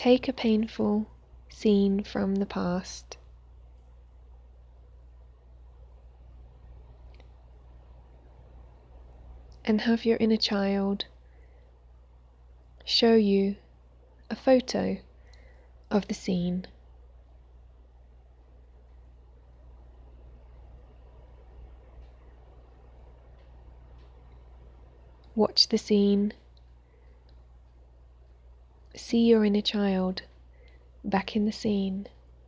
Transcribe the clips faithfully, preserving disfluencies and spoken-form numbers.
Take a painful scene from the past and have your inner child show you a photo of the scene. Watch the scene. See your inner child back in the scene.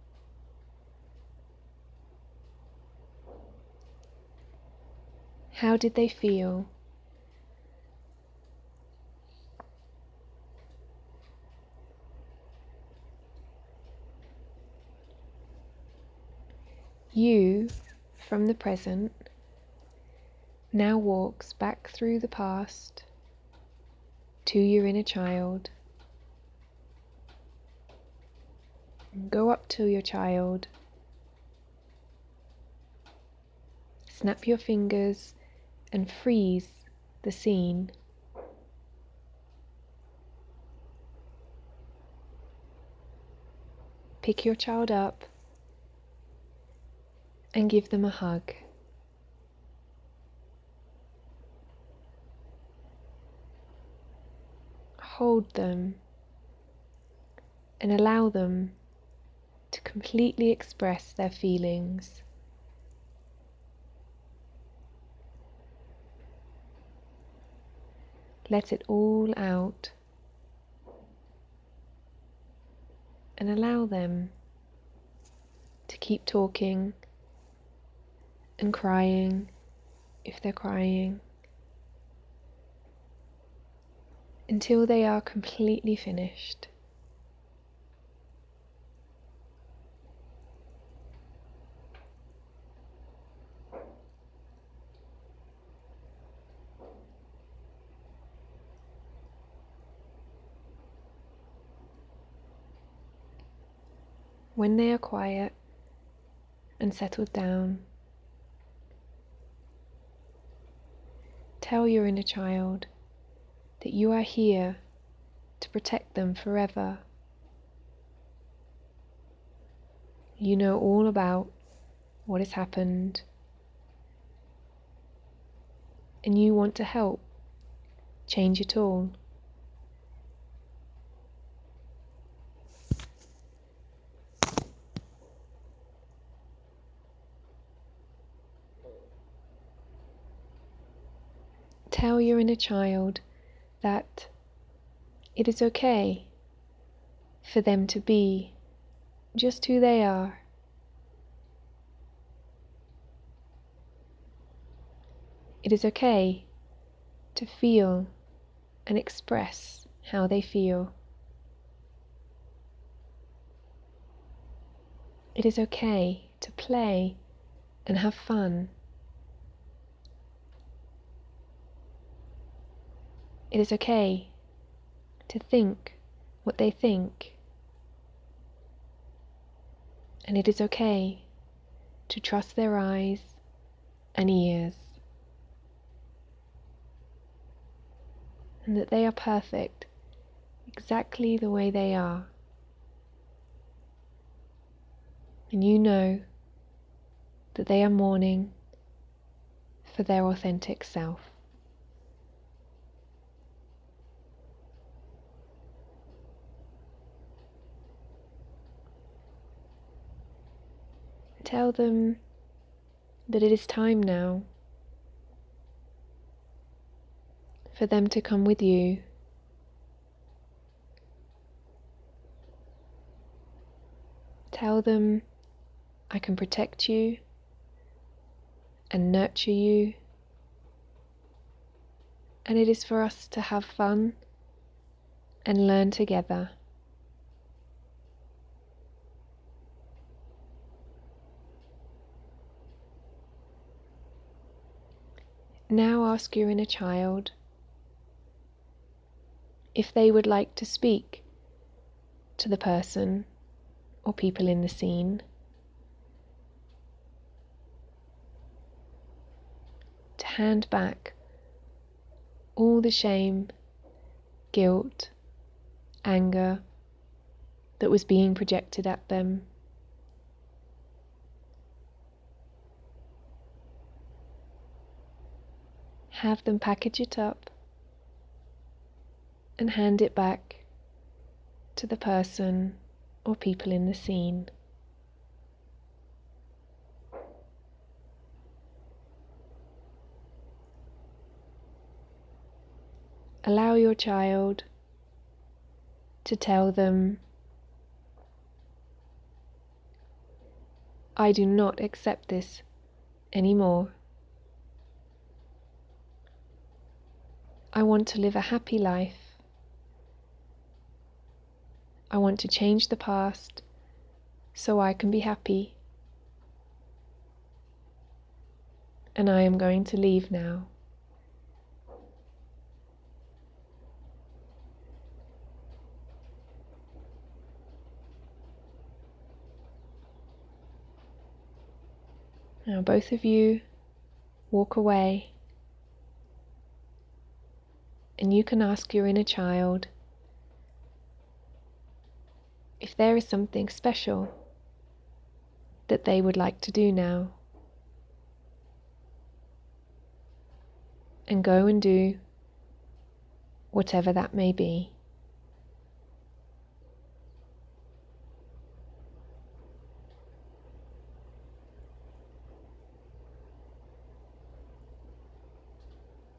How did they feel? You, from the present, now walks back through the past to your inner child. Go up to your child. Snap your fingers and freeze the scene. Pick your child up and give them a hug. Hold them and allow them to completely express their feelings. Let it all out and allow them to keep talking and crying if they're crying until they are completely finished. When they are quiet and settled down, tell your inner child that you are here to protect them forever. You know all about what has happened, and you want to help change it all. Tell your inner child that it is okay for them to be just who they are. It is okay to feel and express how they feel. It is okay to play and have fun. It is okay to think what they think. And it is okay to trust their eyes and ears. And that they are perfect exactly the way they are. And you know that they are mourning for their authentic self. Tell them that it is time now for them to come with you. Tell them, I can protect you and nurture you, and it is for us to have fun and learn together. Now ask your inner child if they would like to speak to the person or people in the scene, to hand back all the shame, guilt, anger, that was being projected at them. Have them package it up and hand it back to the person or people in the scene. Allow your child to tell them, I do not accept this anymore. I want to live a happy life. I want to change the past so I can be happy. And I am going to leave now. Now both of you walk away, and you can ask your inner child if there is something special that they would like to do now. And go and do whatever that may be.